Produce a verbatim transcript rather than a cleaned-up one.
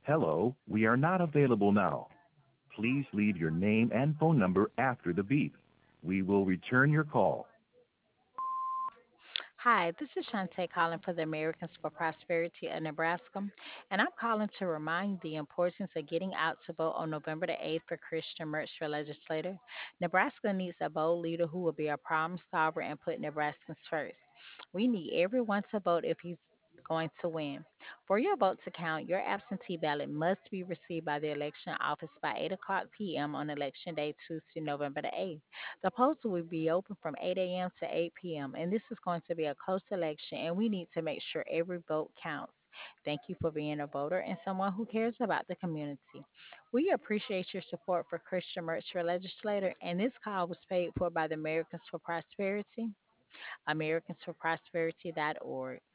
Hello, we are not available now. Please leave your name and phone number after the beep. We will return your call. Hi, this is Shantae calling for the Americans for Prosperity of Nebraska, and I'm calling to remind the importance of getting out to vote on November the eighth for Christian Merch for legislator. Nebraska needs a bold leader who will be a problem solver and put Nebraskans first. We need everyone to vote if he's going to win. For your vote to count, your absentee ballot must be received by the election office by eight o'clock p m on election day, Tuesday, November the eighth. The polls will be open from eight a m to eight p m, and this is going to be a close election, and we need to make sure every vote counts. Thank you for being a voter and someone who cares about the community. We appreciate your support for Christian Merch for Legislator, and this call was paid for by the Americans for Prosperity, americans for prosperity dot org.